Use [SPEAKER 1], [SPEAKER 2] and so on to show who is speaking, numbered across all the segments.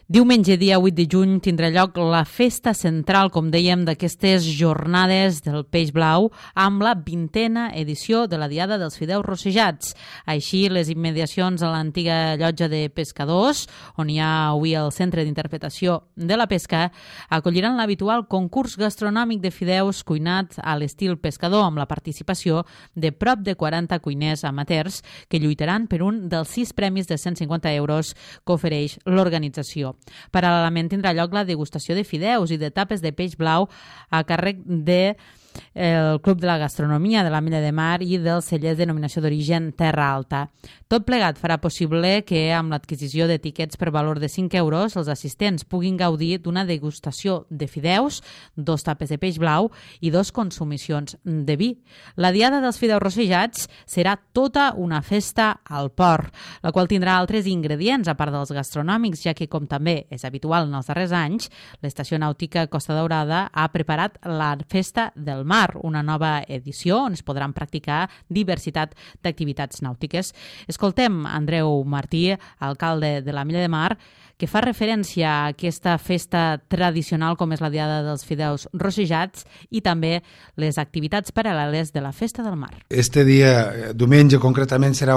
[SPEAKER 1] Diumenge, dia 8 de juny, tindrà lloc la festa central, com dèiem, d'aquestes jornades del Peix Blau amb la 20a edició de la Diada dels Fideus Rossejats. Així, les immediacions a l'antiga llotja de pescadors, on hi ha avui el Centre d'Interpretació de la Pesca, acolliran l'habitual concurs gastronòmic de fideus cuinat a l'estil pescador, amb la participació de prop de 40 cuiners amateurs que lluitaran per un dels 6 premis de 150 euros que ofereix l'organització. Paral·lelament tindrà lloc la degustació de fideus i de tapes de peix blau a càrrec de el Club de la Gastronomia de l'Ametlla de Mar i del celler de denominació d'origen Terra Alta. Tot plegat farà possible que amb l'adquisició de tiquets per valor de 5 euros els assistents puguin gaudir d'una degustació de fideus, 2 tapes de peix blau i 2 consumicions de vi. La Diada dels Fideus Rossejats serà tota una festa al port, la qual tindrà altres ingredients a part dels gastronòmics, ja que, com també és habitual en els darrers anys, l'Estació Nàutica Costa Daurada ha preparat la Festa del Mar, una nova edició on es podran practicar diversitat d'activitats nàutiques. Escoltem Andreu Martí, alcalde de l'Ametlla de Mar, que fa referència a aquesta festa tradicional com és la Diada dels Fideus Rossejats i també les activitats paral·leles de la Festa del Mar.
[SPEAKER 2] Este dia, diumenge concretament, serà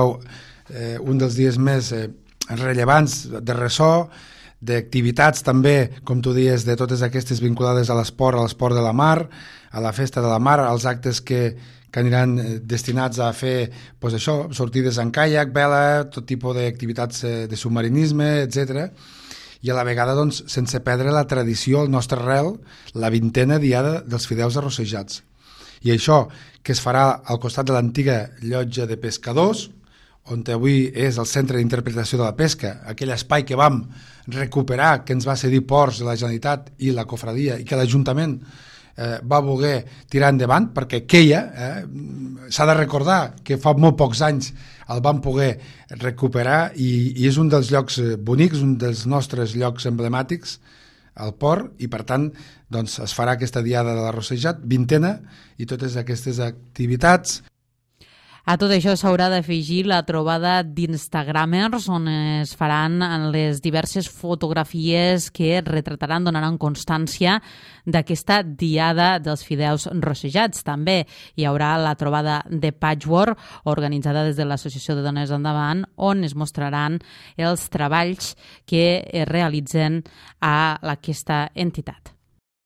[SPEAKER 2] un dels dies més rellevants de ressò, d'activitats també, com tu dius, de totes aquestes vinculades a l'esport de la mar, a la festa de la mar, als actes que aniran destinats a fer sortides en caiac, vela, tot tipus d'activitats de submarinisme, etc. I a la vegada, sense perdre la tradició, el nostre arrel, la 20a Diada dels Fideus Arrossejats. I això, que es farà al costat de l'antiga llotja de pescadors, on avui és el Centre d'Interpretació de la Pesca, aquell espai que vam recuperar, que ens va cedir Ports de la Generalitat i la Cofradia, i que l'Ajuntament va voler tirar endavant, perquè queia, s'ha de recordar que fa molt pocs anys el vam poder recuperar i és un dels llocs bonics, un dels nostres llocs emblemàtics al port, i per tant es farà aquesta Diada de l'Arrossejat, 20a, i totes aquestes activitats.
[SPEAKER 1] A tot això s'haurà d'afegir la trobada d'Instagramers on es faran les diverses fotografies que retrataran, donaran constància d'aquesta Diada dels Fideus Rossejats. També hi haurà la trobada de Patchwork organitzada des de l'Associació de Dones Endavant, on es mostraran els treballs que es realitzen a aquesta entitat.